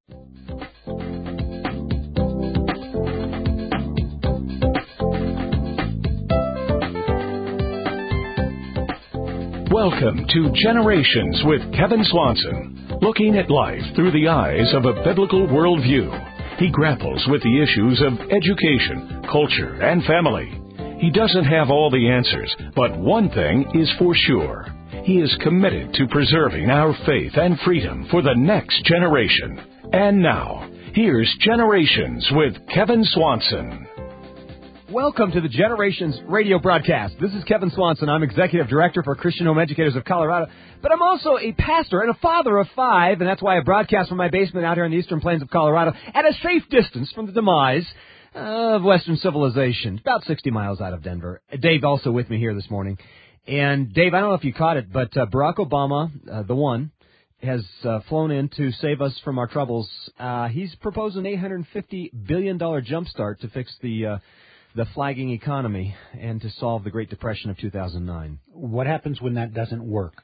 Welcome to Generations with Kevin Swanson, looking at life through the eyes of a biblical worldview. He grapples with the issues of education, culture, and family. He doesn't have all the answers, but one thing is for sure. He is committed to preserving our faith and freedom for the next generation. And now, here's Generations with Kevin Swanson. Welcome to the Generations radio broadcast. This is Kevin Swanson. I'm Executive Director for Christian Home Educators of Colorado, but I'm also a pastor and a father of 5, and that's why I broadcast from my basement out here in the eastern plains of Colorado at a safe distance from the demise of Western civilization, about 60 miles out of Denver. Dave also with me here this morning. And Dave, I don't know if you caught it, but Barack Obama, the one, has flown in to save us from our troubles. He's proposed an $850 billion jumpstart to fix the flagging economy and to solve the Great Depression of 2009. What happens when that doesn't work?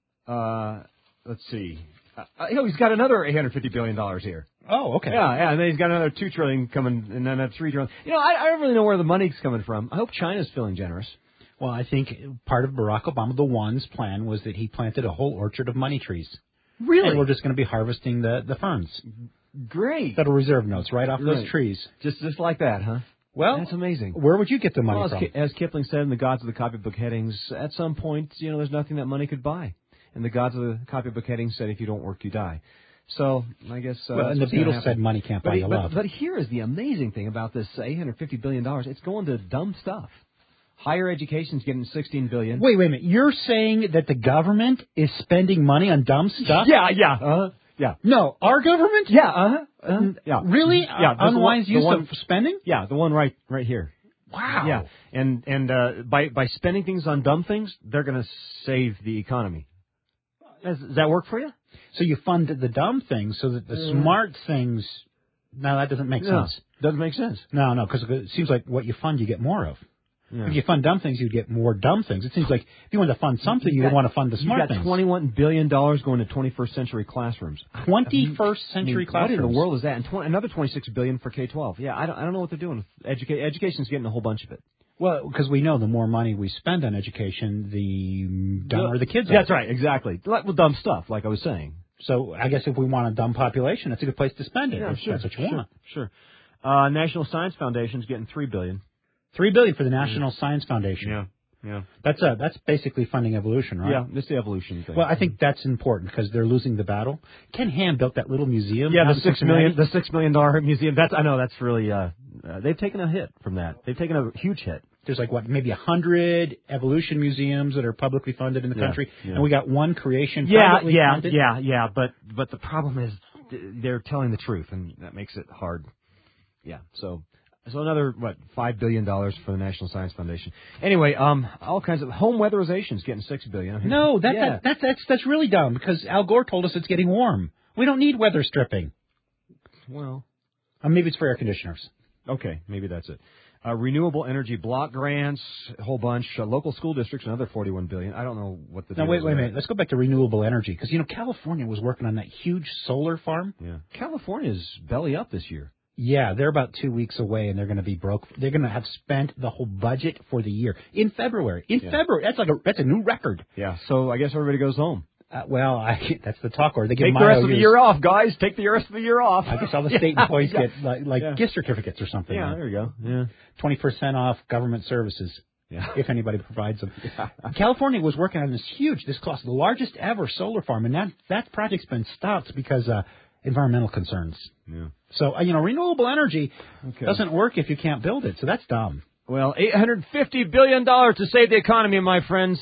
Let's see. He's got another $850 billion here. Oh, okay. Yeah, and then he's got another $2 trillion coming, and then another $3 trillion. I don't really know where the money's coming from. I hope China's feeling generous. Well, I think part of Barack Obama, the one's plan, was that he planted a whole orchard of money trees. Really? And we're just going to be harvesting the ferns. Great. Federal Reserve notes right off those trees. Just like that, huh? Well, that's amazing. Where would you get the money from? As Kipling said in The Gods of the Copybook Headings, at some point, there's nothing that money could buy. And the Gods of the Copybook Headings said, if you don't work, you die. So, I guess... and the Beatles said money can't buy you love. But here is the amazing thing about this $850 billion. It's going to dumb stuff. Higher education's getting $16 billion. Wait a minute. You're saying that the government is spending money on dumb stuff? Yeah. Yeah. No, our government? Yeah, yeah. Really? Yeah. Unwise use of spending? Yeah, the one right here. Wow. Yeah, and by spending things on dumb things, they're going to save the economy. Does that work for you? So you fund the dumb things so that the smart things... No, that doesn't make sense. Doesn't make sense. No, because it seems like what you fund, you get more of. Yeah. If you fund dumb things, you'd get more dumb things. It seems like if you want to fund something, you want to fund the smart things. You got $21 billion going to 21st century classrooms. 21st century classrooms? What in the world is that? And another $26 billion for K-12. Yeah, I don't know what they're doing. Education's getting a whole bunch of it. Well, because we know the more money we spend on education, the dumber the kids are. That's right, exactly. Well, dumb stuff, like I was saying. So I guess if we want a dumb population, that's a good place to spend it. Yeah, sure. That's what you want. Sure. National Science Foundation's getting $3 billion. $3 billion for the National Science Foundation. Yeah. That's basically funding evolution, right? Yeah, it's the evolution thing. Well, I think that's important because they're losing the battle. Ken Ham built that little museum. Yeah, the $6 million museum. That's really. They've taken a hit from that. They've taken a huge hit. There's maybe 100 evolution museums that are publicly funded in the country, and we got one creation privately funded. Yeah. But the problem is they're telling the truth, and that makes it hard. Yeah. So another $5 billion for the National Science Foundation. Anyway, all kinds of home weatherization's getting $6 billion. No, that's really dumb because Al Gore told us it's getting warm. We don't need weather stripping. Well, maybe it's for air conditioners. Okay, maybe that's it. Renewable energy block grants, a whole bunch. Local school districts, another $41 billion. I don't know what the deal is. Now, wait a there. minute. Let's go back to renewable energy because, California was working on that huge solar farm. Yeah. California's belly up this year. Yeah, they're about 2 weeks away, and they're going to be broke. They're going to have spent the whole budget for the year in February. February, that's a new record. Yeah. So I guess everybody goes home. That's the talk order. They take the rest of the year off, guys. Take the rest of the year off. I guess all the state employees get gift certificates or something. Yeah, there you go. Yeah, 20% off government services. Yeah, if anybody provides them. Yeah. California was working on this cost, the largest ever solar farm, and that project's been stopped because environmental concerns. Yeah. So renewable energy doesn't work if you can't build it. So that's dumb. Well, $850 billion to save the economy, my friends.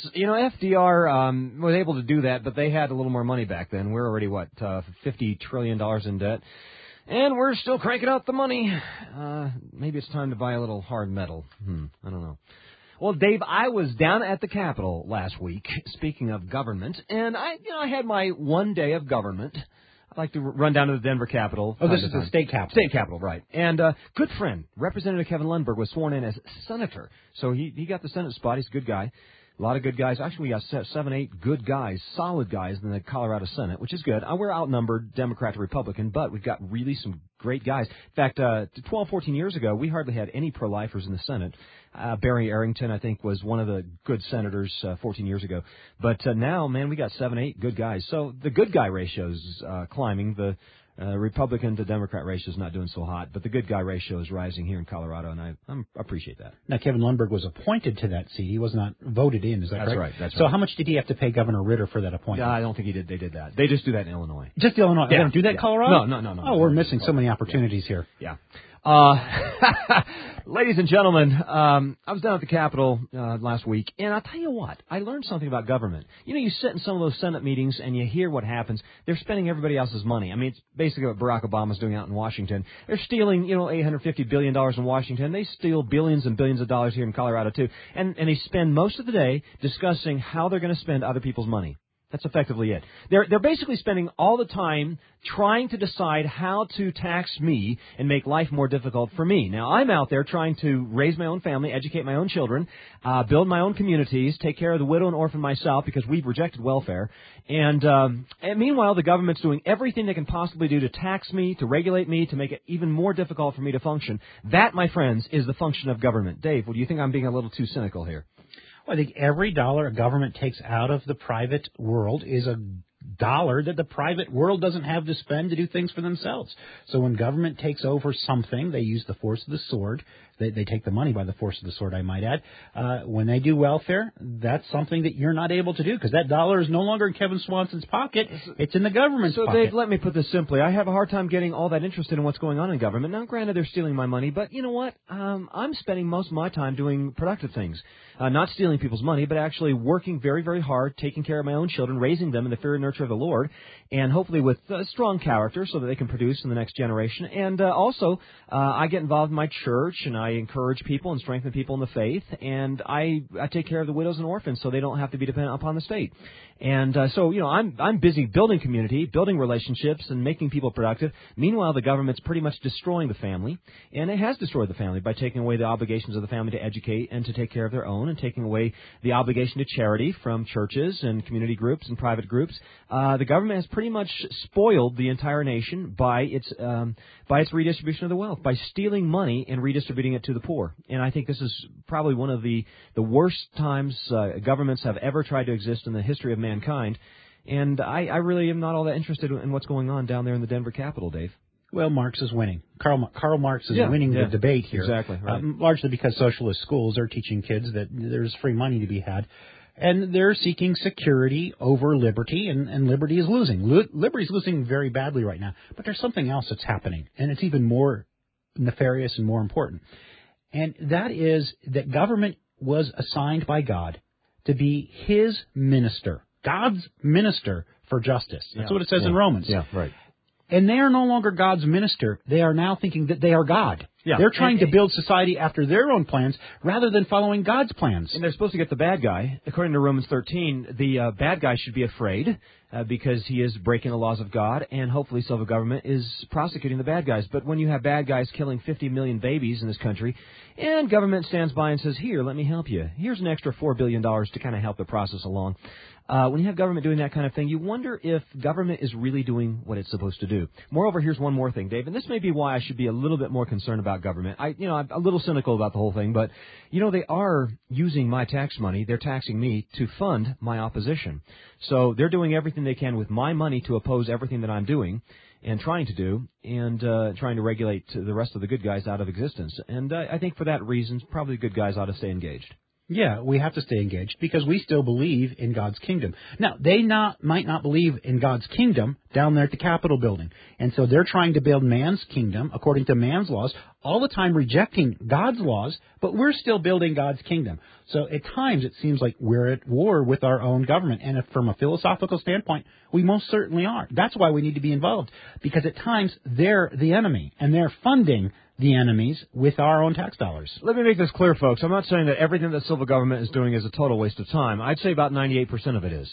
FDR was able to do that, but they had a little more money back then. We're already, $50 trillion in debt. And we're still cranking out the money. Maybe it's time to buy a little hard metal. I don't know. Well, Dave, I was down at the Capitol last week, speaking of government, and I had my one day of government. I'd like to run down to the Denver Capitol. Oh, this is the state capitol. State capitol, right. And good friend, Representative Kevin Lundberg, was sworn in as senator. So he got the Senate spot. He's a good guy. A lot of good guys. Actually, we got 7, 8 good guys, solid guys in the Colorado Senate, which is good. We're outnumbered Democrat to Republican, but we've got really some great guys. In fact, 12, 14 years ago, we hardly had any pro-lifers in the Senate. Barry Arrington, I think, was one of the good senators 14 years ago. But now, man, we got 7, 8 good guys. So the good guy ratio is climbing. The Republican to Democrat ratio is not doing so hot, but the good guy ratio is rising here in Colorado, and I appreciate that. Now, Kevin Lundberg was appointed to that seat. He was not voted in, is that correct? That's right. That's so right. how much did he have to pay Governor Ritter for that appointment? I don't think he did. They did that. They just do that in Illinois. Just Illinois? They don't do that in Colorado? No. Oh, we're missing so many opportunities here. Yeah. Ladies and gentlemen, I was down at the Capitol last week, and I'll tell you what, I learned something about government. You know, you sit in some of those Senate meetings and you hear what happens. They're spending everybody else's money. I mean, it's basically what Barack Obama's doing out in Washington. They're stealing, $850 billion in Washington. They steal billions and billions of dollars here in Colorado, too. And they spend most of the day discussing how they're going to spend other people's money. That's effectively it. They're basically spending all the time trying to decide how to tax me and make life more difficult for me. Now, I'm out there trying to raise my own family, educate my own children, build my own communities, take care of the widow and orphan myself because we've rejected welfare. And meanwhile, the government's doing everything they can possibly do to tax me, to regulate me, to make it even more difficult for me to function. That, my friends, is the function of government. Dave, do you think I'm being a little too cynical here? I think every dollar a government takes out of the private world is a dollar that the private world doesn't have to spend to do things for themselves. So when government takes over something, they use the force of the sword. They take the money by the force of the sword, I might add. When they do welfare, that's something that you're not able to do because that dollar is no longer in Kevin Swanson's pocket. It's in the government's pocket. So, Dave, let me put this simply. I have a hard time getting all that interested in what's going on in government. Now, granted, they're stealing my money, but you know what? I'm spending most of my time doing productive things. Not stealing people's money, but actually working very, very hard, taking care of my own children, raising them in the fear and nurture of the Lord, and hopefully with strong character so that they can produce in the next generation. And also, I get involved in my church, and I encourage people and strengthen people in the faith, and I take care of the widows and orphans so they don't have to be dependent upon the state. And so, I'm busy building community, building relationships, and making people productive. Meanwhile, the government's pretty much destroying the family, and it has destroyed the family by taking away the obligations of the family to educate and to take care of their own, and taking away the obligation to charity from churches and community groups and private groups. The government has pretty much spoiled the entire nation by its redistribution of the wealth, by stealing money and redistributing it to the poor. And I think this is probably one of the worst times governments have ever tried to exist in the history of mankind. And I really am not all that interested in what's going on down there in the Denver Capitol, Dave. Well, Marx is winning. Karl Marx is winning the debate here. Exactly. Right. Largely because socialist schools are teaching kids that there's free money to be had. And they're seeking security over liberty, and liberty is losing. Liberty is losing very badly right now. But there's something else that's happening, and it's even more nefarious and more important. And that is that government was assigned by God to be his minister, God's minister for justice. That's what it says in Romans. Yeah, right. And they are no longer God's minister. They are now thinking that they are God. Yeah. They're trying to build society after their own plans rather than following God's plans. And they're supposed to get the bad guy. According to Romans 13, the bad guy should be afraid because he is breaking the laws of God, and hopefully civil government is prosecuting the bad guys. But when you have bad guys killing 50 million babies in this country, and government stands by and says, here, let me help you. Here's an extra $4 billion to kind of help the process along. When you have government doing that kind of thing, you wonder if government is really doing what it's supposed to do. Moreover, here's one more thing, Dave, and this may be why I should be a little bit more concerned about government. I'm a little cynical about the whole thing, but, they are using my tax money, they're taxing me to fund my opposition. So they're doing everything they can with my money to oppose everything that I'm doing and trying to do, and trying to regulate the rest of the good guys out of existence. And I think for that reason, probably the good guys ought to stay engaged. Yeah, we have to stay engaged because we still believe in God's kingdom. Now, they might not believe in God's kingdom down there at the Capitol building. And so they're trying to build man's kingdom according to man's laws, all the time rejecting God's laws, but we're still building God's kingdom. So at times it seems like we're at war with our own government. And if from a philosophical standpoint, we most certainly are. That's why we need to be involved, because at times they're the enemy and they're funding the enemies with our own tax dollars. Let me make this clear, folks. I'm not saying that everything that civil government is doing is a total waste of time. I'd say about 98% of it is.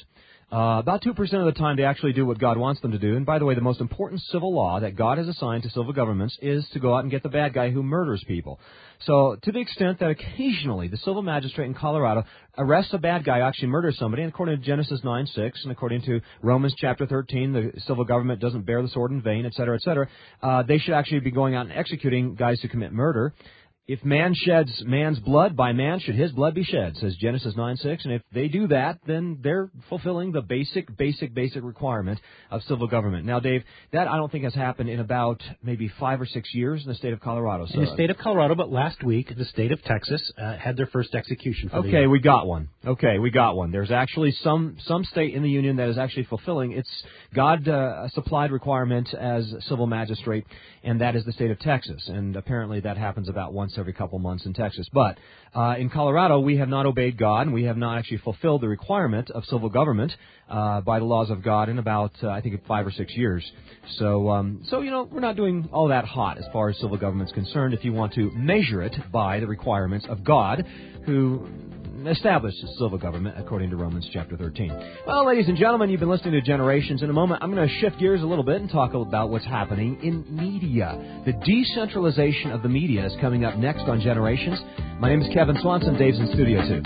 About 2% of the time they actually do what God wants them to do. And by the way, the most important civil law that God has assigned to civil governments is to go out and get the bad guy who murders people. So to the extent that occasionally the civil magistrate in Colorado arrests a bad guy who actually murders somebody, and according to Genesis 9:6 and according to Romans chapter 13, the civil government doesn't bear the sword in vain, et cetera, they should actually be going out and executing guys who commit murder. If man sheds man's blood, by man should his blood be shed, says Genesis 9:6. And if they do that, then they're fulfilling the basic requirement of civil government. Now, Dave, that I don't think has happened in about maybe 5 or 6 years in the state of Colorado. So, in the state of Colorado, but last week, the state of Texas had their first execution for the year. We got one. We got one. There's actually some state in the union that is actually fulfilling its God-supplied requirement as civil magistrate, and that is the state of Texas. And apparently that happens about once every couple months in Texas. But in Colorado, we have not obeyed God, and we have not actually fulfilled the requirement of civil government by the laws of God in about, I think, 5 or 6 years. So we're not doing all that hot as far as civil government's concerned if you want to measure it by the requirements of God, who established civil government according to Romans chapter 13. Well, ladies and gentlemen, you've been listening to Generations. In a moment, I'm going to shift gears a little bit and talk about what's happening in media. The decentralization of the media is coming up next on Generations. My name is Kevin Swanson. Dave's in studio, too.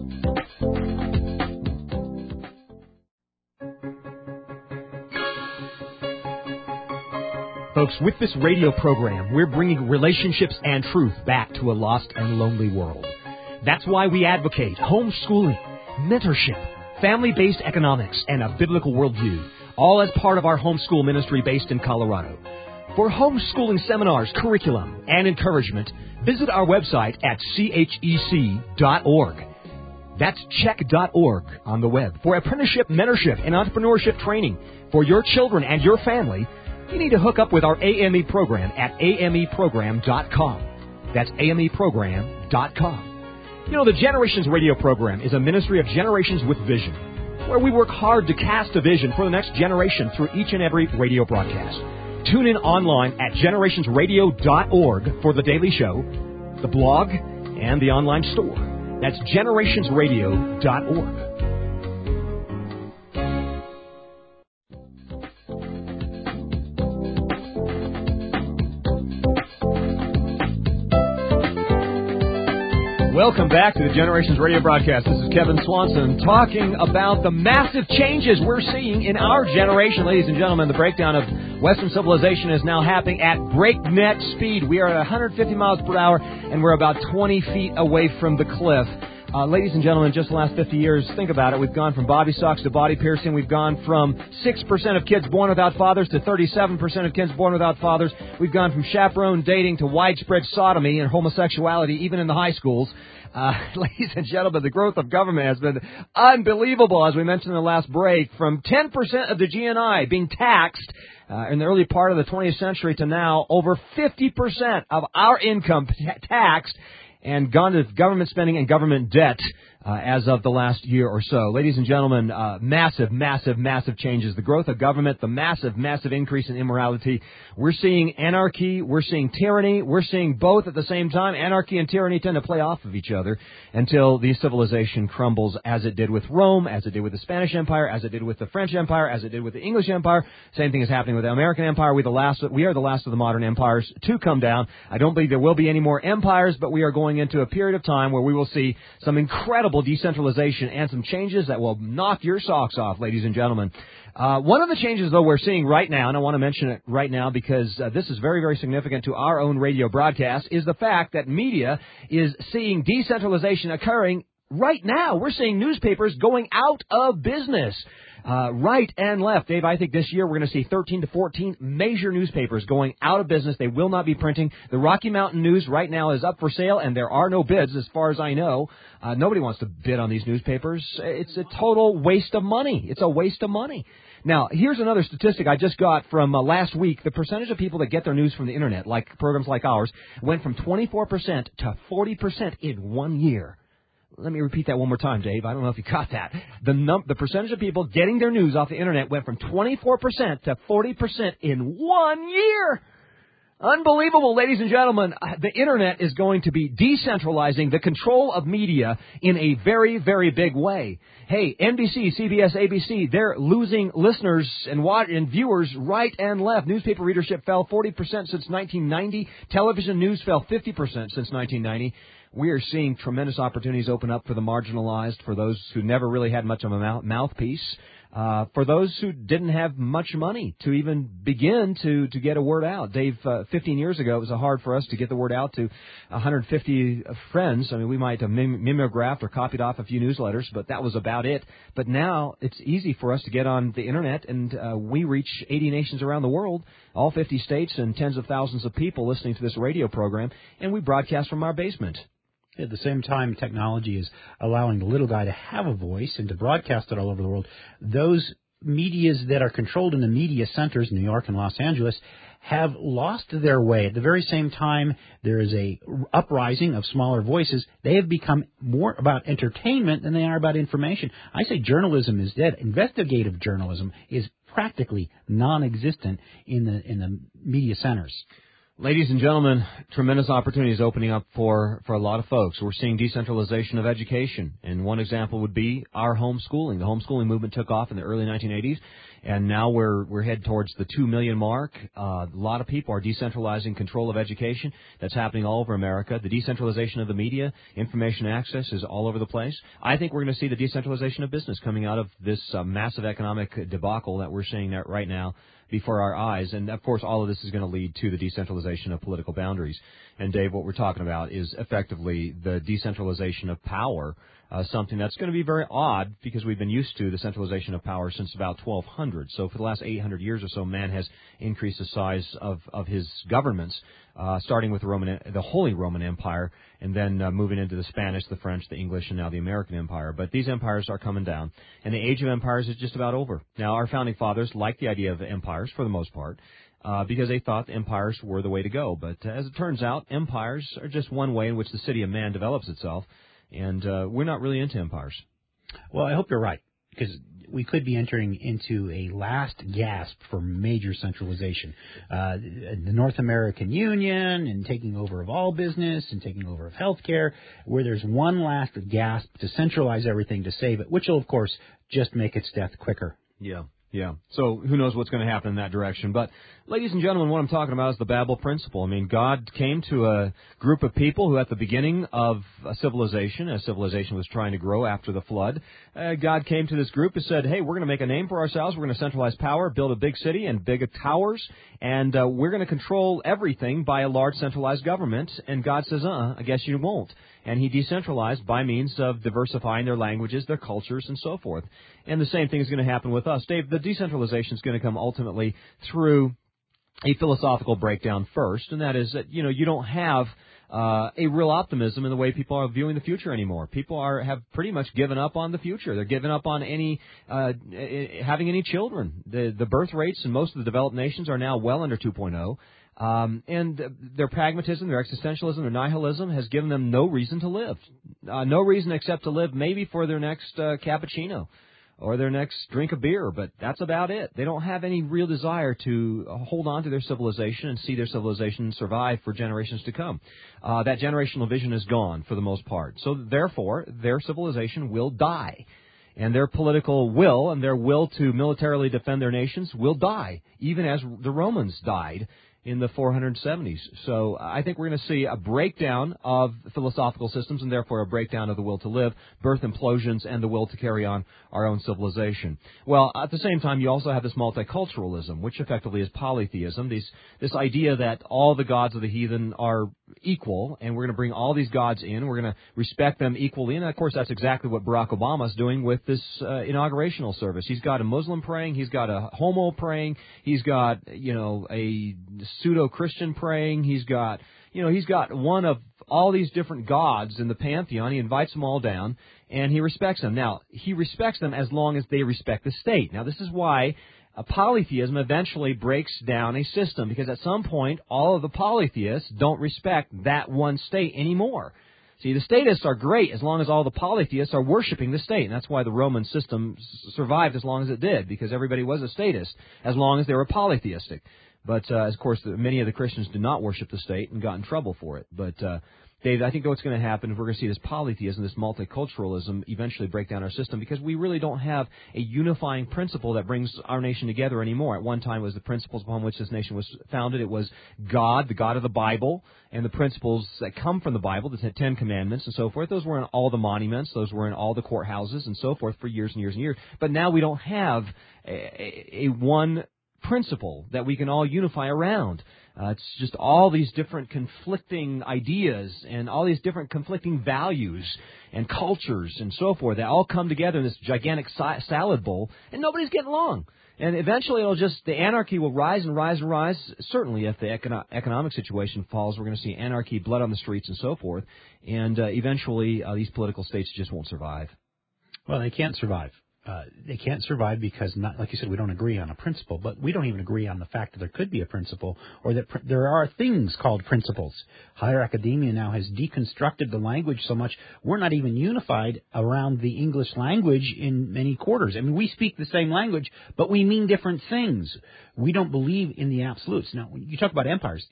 Folks, with this radio program, we're bringing relationships and truth back to a lost and lonely world. That's why we advocate homeschooling, mentorship, family-based economics, and a biblical worldview, all as part of our homeschool ministry based in Colorado. For homeschooling seminars, curriculum, and encouragement, visit our website at chec.org. That's check.org on the web. For apprenticeship, mentorship, and entrepreneurship training for your children and your family, you need to hook up with our AME program at ameprogram.com. That's ameprogram.com. You know, the Generations radio program is a ministry of Generations with Vision, where we work hard to cast a vision for the next generation through each and every radio broadcast. Tune in online at generationsradio.org for the daily show, the blog, and the online store. That's generationsradio.org. Welcome back to the Generations Radio broadcast. This is Kevin Swanson talking about the massive changes we're seeing in our generation. Ladies and gentlemen, the breakdown of Western civilization is now happening at breakneck speed. We are at 150 miles per hour, and we're about 20 feet away from the cliff. Ladies and gentlemen, just the last 50 years, think about it. We've gone from bobby socks to body piercing. We've gone from 6% of kids born without fathers to 37% of kids born without fathers. We've gone from chaperone dating to widespread sodomy and homosexuality, even in the high schools. Ladies and gentlemen, the growth of government has been unbelievable, as we mentioned in the last break, from 10% of the GNI being taxed in the early part of the 20th century to now over 50% of our income taxed and gone to government spending and government debt as of the last year or so. Ladies and gentlemen, massive changes. The growth of government, the massive increase in immorality. We're seeing anarchy. We're seeing tyranny. We're seeing both at the same time. Anarchy and tyranny tend to play off of each other until the civilization crumbles, as it did with Rome, as it did with the Spanish Empire, as it did with the French Empire, as it did with the English Empire. Same thing is happening with the American Empire. We are the last of the modern empires to come down. I don't believe there will be any more empires, but we are going into a period of time where we will see some incredible decentralization and some changes that will knock your socks off, ladies and gentlemen. One of the changes, though, we're seeing right now, and I want to mention it right now because this is very, very significant to our own radio broadcast, is the fact that media is seeing decentralization occurring right now. We're seeing newspapers going out of business. Right and left. Dave, I think this year we're going to see 13 to 14 major newspapers going out of business. They will not be printing. The Rocky Mountain News right now is up for sale, and there are no bids as far as I know. Nobody wants to bid on these newspapers. It's a total waste of money. It's a waste of money. Now, here's another statistic I just got from last week. The percentage of people that get their news from the Internet, like programs like ours, went from 24% to 40% in 1 year. Let me repeat that one more time, Dave. I don't know if you caught that. The percentage of people getting their news off the Internet went from 24% to 40% in 1 year. Unbelievable, ladies and gentlemen. The Internet is going to be decentralizing the control of media in a very, very big way. Hey, NBC, CBS, ABC, they're losing listeners and viewers right and left. Newspaper readership fell 40% since 1990. Television news fell 50% since 1990. We are seeing tremendous opportunities open up for the marginalized, for those who never really had much of a mouthpiece. For those who didn't have much money to even begin to get a word out. Dave, 15 years ago, it was hard for us to get the word out to 150 friends. I mean, we might have mimeographed or copied off a few newsletters, but that was about it. But now it's easy for us to get on the Internet, and we reach 80 nations around the world, all 50 states, and tens of thousands of people listening to this radio program, and we broadcast from our basement. At the same time, technology is allowing the little guy to have a voice and to broadcast it all over the world. Those medias that are controlled in the media centers, New York and Los Angeles, have lost their way. At the very same time, there is a uprising of smaller voices. They have become more about entertainment than they are about information. I say journalism is dead. Investigative journalism is practically non-existent in the media centers. Ladies and gentlemen, tremendous opportunities opening up for a lot of folks. We're seeing decentralization of education, and one example would be our homeschooling. The homeschooling movement took off in the early 1980s, and now we're headed towards the 2 million mark. A lot of people are decentralizing control of education. That's happening all over America. The decentralization of the media, information access is all over the place. I think we're going to see the decentralization of business coming out of this massive economic debacle that we're seeing right now before our eyes. And, of course, all of this is going to lead to the decentralization of political boundaries. And, Dave, what we're talking about is effectively the decentralization of power, something that's going to be very odd because we've been used to the centralization of power since about 1200. So for the last 800 years or so, man has increased the size of his governments, starting with the Holy Roman Empire, and then moving into the Spanish, the French, the English, and now the American Empire. But these empires are coming down, and the age of empires is just about over. Now, our founding fathers liked the idea of empires for the most part, because they thought empires were the way to go. But as it turns out, empires are just one way in which the city of man develops itself, and we're not really into empires. Well, I hope you're right, because we could be entering into a last gasp for major centralization. The North American Union and taking over of all business and taking over of healthcare, where there's one last gasp to centralize everything to save it, which will, of course, just make its death quicker. Yeah. So who knows what's going to happen in that direction. But, ladies and gentlemen, what I'm talking about is the Babel principle. I mean, God came to a group of people who at the beginning of a civilization, as civilization was trying to grow after the flood, God came to this group and said, hey, we're going to make a name for ourselves. We're going to centralize power, build a big city and big towers, and we're going to control everything by a large centralized government. And God says, I guess you won't. And he decentralized by means of diversifying their languages, their cultures, and so forth. And the same thing is going to happen with us. Dave, the decentralization is going to come ultimately through a philosophical breakdown first, and that is that, you don't have a real optimism in the way people are viewing the future anymore. People have pretty much given up on the future. They're given up on having any children. The birth rates in most of the developed nations are now well under 2.0. And their pragmatism, their existentialism, their nihilism has given them no reason to live. No reason except to live maybe for their next cappuccino or their next drink of beer, but that's about it. They don't have any real desire to hold on to their civilization and see their civilization survive for generations to come. That generational vision is gone for the most part. So therefore, their civilization will die. And their political will and their will to militarily defend their nations will die, even as the Romans died in the 470s. So I think we're going to see a breakdown of philosophical systems and therefore a breakdown of the will to live, birth implosions, and the will to carry on our own civilization. Well, at the same time, you also have this multiculturalism, which effectively is polytheism, this idea that all the gods of the heathen are equal, and we're going to bring all these gods in, we're going to respect them equally, and of course that's exactly what Barack Obama is doing with this inaugurational service. He's got a Muslim praying, he's got a homo praying, he's got, a pseudo-Christian praying, he's got one of all these different gods in the pantheon. He invites them all down, and he respects them. Now, he respects them as long as they respect the state. Now, this is why polytheism eventually breaks down a system, because at some point, all of the polytheists don't respect that one state anymore. See, the statists are great as long as all the polytheists are worshiping the state, and that's why the Roman system survived as long as it did, because everybody was a statist as long as they were polytheistic. But, of course, many of the Christians did not worship the state and got in trouble for it. But, Dave, I think what's going to happen is we're going to see this polytheism, this multiculturalism eventually break down our system because we really don't have a unifying principle that brings our nation together anymore. At one time it was the principles upon which this nation was founded. It was God, the God of the Bible, and the principles that come from the Bible, the Ten Commandments and so forth. Those were in all the monuments. Those were in all the courthouses and so forth for years and years and years. But now we don't have a one principle that we can all unify around. It's just all these different conflicting ideas and all these different conflicting values and cultures and so forth that all come together in this gigantic salad bowl, and nobody's getting along. And eventually the anarchy will rise and rise and rise. Certainly if the economic situation falls, we're going to see anarchy, blood on the streets and so forth. And eventually these political states just won't survive. Well, they can't survive. They can't survive because, not like you said, we don't agree on a principle, but we don't even agree on the fact that there could be a principle or that there are things called principles. Higher academia now has deconstructed the language so much we're not even unified around the English language in many quarters. I mean, we speak the same language, but we mean different things. We don't believe in the absolutes. Now, when you talk about empires,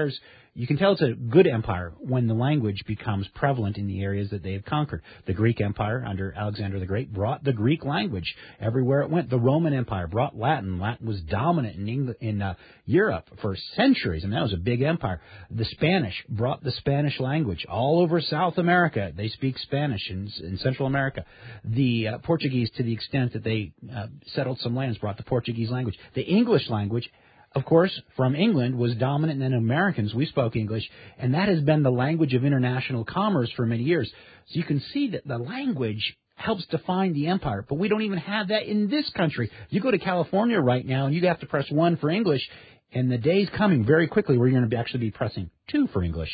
you can tell it's a good empire when the language becomes prevalent in the areas that they have conquered. The Greek Empire under Alexander the Great brought the Greek language everywhere it went. The Roman Empire brought Latin. Latin was dominant in Europe for centuries, and that was a big empire. The Spanish brought the Spanish language all over South America. They speak Spanish in Central America. The Portuguese, to the extent that they settled some lands, brought the Portuguese language. The English language, of course, from England was dominant, and then Americans, we spoke English, and that has been the language of international commerce for many years. So you can see that the language helps define the empire, but we don't even have that in this country. You go to California right now, and you have to press 1 for English, and the day's coming very quickly where you're going to actually be pressing 2 for English.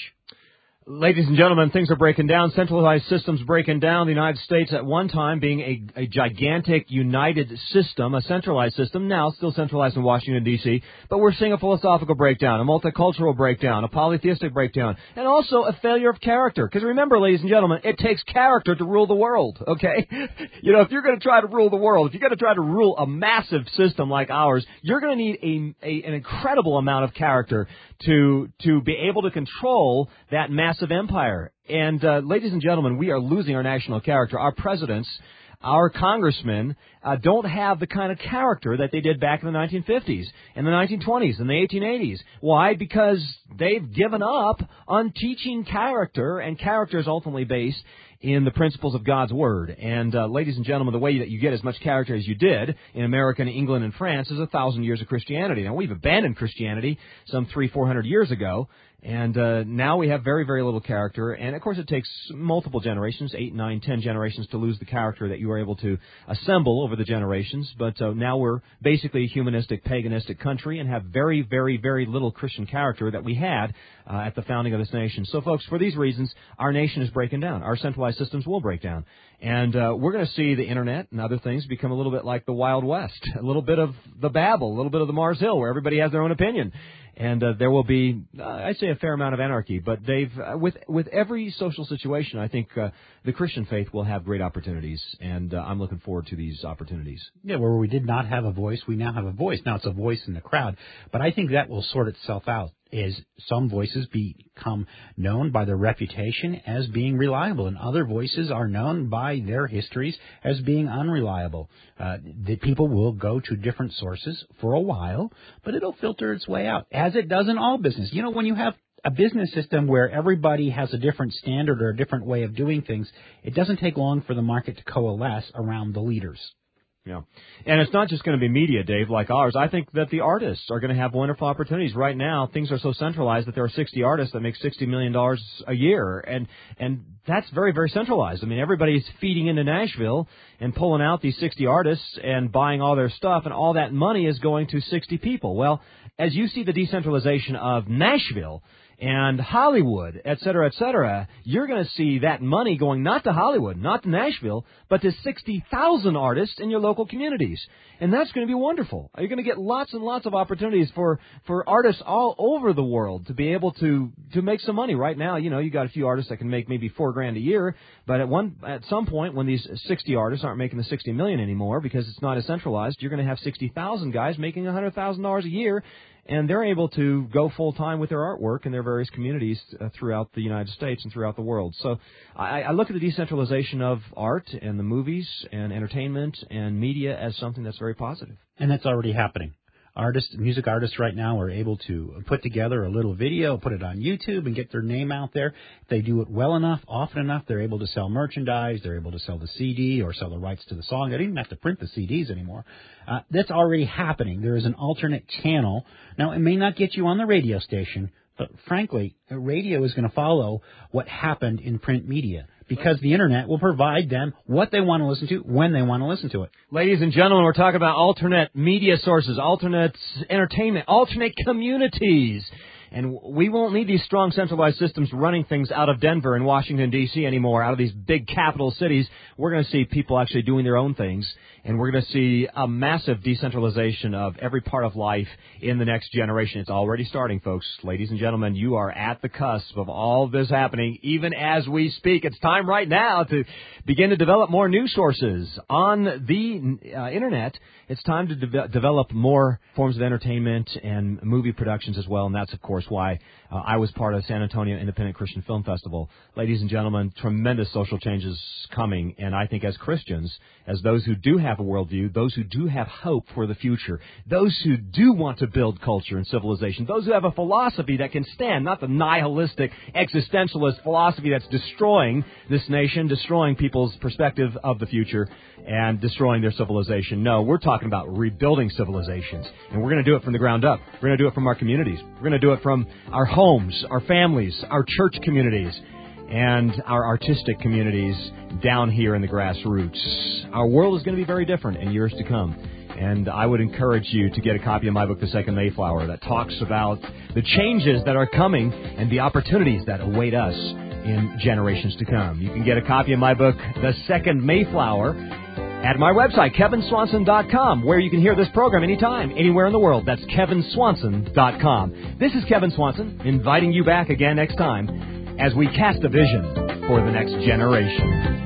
Ladies and gentlemen, things are breaking down. Centralized systems breaking down. The United States at one time being a gigantic united system, a centralized system, now still centralized in Washington, D.C., but we're seeing a philosophical breakdown, a multicultural breakdown, a polytheistic breakdown, and also a failure of character. Because remember, ladies and gentlemen, it takes character to rule the world, okay? You know, if you're going to try to rule the world, if you're going to try to rule a massive system like ours, you're going to need an incredible amount of character to be able to control that massive empire. And ladies and gentlemen, we are losing our national character. Our presidents, our congressmen don't have the kind of character that they did back in the 1950s, in the 1920s, in the 1880s. Why? Because they've given up on teaching character, and character is ultimately based in the principles of God's Word. And, ladies and gentlemen, the way that you get as much character as you did in America and England and France is 1,000 years of Christianity. Now, we've abandoned Christianity some 300-400 years ago, and now we have very, very little character. And, of course, it takes multiple generations, 8, 9, 10 generations to lose the character that you were able to assemble over the generations. But now we're basically a humanistic, paganistic country and have very, very, very little Christian character that we had at the founding of this nation. So, folks, for these reasons, our nation is breaking down. Our centralized systems will break down. And we're going to see the Internet and other things become a little bit like the Wild West, a little bit of the Babel, a little bit of the Mars Hill, where everybody has their own opinion. And there will be, I'd say, a fair amount of anarchy. But with every social situation, I think the Christian faith will have great opportunities, and I'm looking forward to these opportunities. Yeah, where we did not have a voice, we now have a voice. Now it's a voice in the crowd. But I think that will sort itself out. Is some voices become known by their reputation as being reliable, and other voices are known by their histories as being unreliable. The people will go to different sources for a while, but it'll filter its way out, as it does in all business. You know, when you have a business system where everybody has a different standard or a different way of doing things, it doesn't take long for the market to coalesce around the leaders. Yeah. And it's not just going to be media, Dave, like ours. I think that the artists are going to have wonderful opportunities. Right now, things are so centralized that there are 60 artists that make $60 million a year. And that's very, very centralized. I mean, everybody's feeding into Nashville and pulling out these 60 artists and buying all their stuff, and all that money is going to 60 people. Well, as you see the decentralization of Nashville and Hollywood, et cetera, you're going to see that money going not to Hollywood, not to Nashville, but to 60,000 artists in your local communities. And that's going to be wonderful. You're going to get lots and lots of opportunities for artists all over the world to be able to make some money. Right now, you know, you got a few artists that can make maybe $4,000 a year, but at some point when these 60 artists aren't making the $60 million anymore because it's not as centralized, you're going to have 60,000 guys making $100,000 a year. and they're able to go full-time with their artwork in their various communities throughout the United States and throughout the world. So I look at the decentralization of art and the movies and entertainment and media as something that's very positive. And that's already happening. Music artists right now are able to put together a little video, put it on YouTube, and get their name out there. If they do it well enough, often enough, they're able to sell merchandise. They're able to sell the CD or sell the rights to the song. They don't even have to print the CDs anymore. That's already happening. There is an alternate channel. Now, it may not get you on the radio station, but frankly, radio is going to follow what happened in print media, because the Internet will provide them what they want to listen to when they want to listen to it. Ladies and gentlemen, we're talking about alternate media sources, alternate entertainment, alternate communities. And we won't need these strong centralized systems running things out of Denver and Washington, D.C. anymore, out of these big capital cities. We're going to see people actually doing their own things, and we're going to see a massive decentralization of every part of life in the next generation. It's already starting, folks. Ladies and gentlemen, you are at the cusp of all of this happening, even as we speak. It's time right now to begin to develop more news sources on the Internet. It's time to develop more forms of entertainment and movie productions as well, and that's, of course, why I was part of the San Antonio Independent Christian Film Festival. Ladies and gentlemen, tremendous social changes coming, and I think as Christians, as those who do have a worldview, those who do have hope for the future, those who do want to build culture and civilization, those who have a philosophy that can stand, not the nihilistic, existentialist philosophy that's destroying this nation, destroying people's perspective of the future, and destroying their civilization. No, we're talking about rebuilding civilizations, and we're going to do it from the ground up. We're going to do it from our communities. We're going to do it from our homes, our families, our church communities, and our artistic communities down here in the grassroots. Our world is going to be very different in years to come. And I would encourage you to get a copy of my book, The Second Mayflower, that talks about the changes that are coming and the opportunities that await us in generations to come. You can get a copy of my book, The Second Mayflower, at my website, KevinSwanson.com, where you can hear this program anytime, anywhere in the world. That's KevinSwanson.com. This is Kevin Swanson, inviting you back again next time as we cast a vision for the next generation.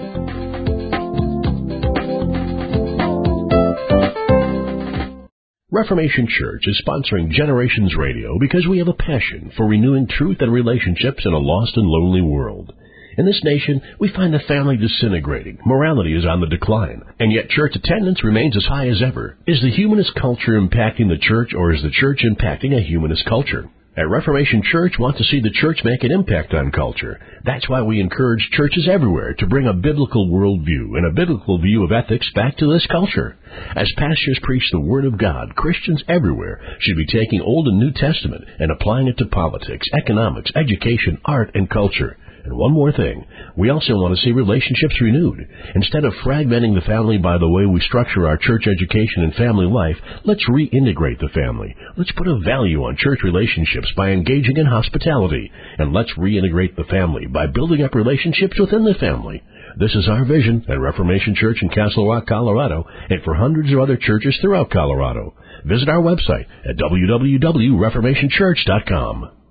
Reformation Church is sponsoring Generations Radio because we have a passion for renewing truth and relationships in a lost and lonely world. In this nation, we find the family disintegrating, morality is on the decline, and yet church attendance remains as high as ever. Is the humanist culture impacting the church, or is the church impacting a humanist culture? At Reformation Church, want to see the church make an impact on culture. That's why we encourage churches everywhere to bring a biblical worldview and a biblical view of ethics back to this culture. As pastors preach the Word of God, Christians everywhere should be taking Old and New Testament and applying it to politics, economics, education, art, and culture. And one more thing, we also want to see relationships renewed. Instead of fragmenting the family by the way we structure our church education and family life, let's reintegrate the family. Let's put a value on church relationships by engaging in hospitality. And let's reintegrate the family by building up relationships within the family. This is our vision at Reformation Church in Castle Rock, Colorado, and for hundreds of other churches throughout Colorado. Visit our website at www.reformationchurch.com.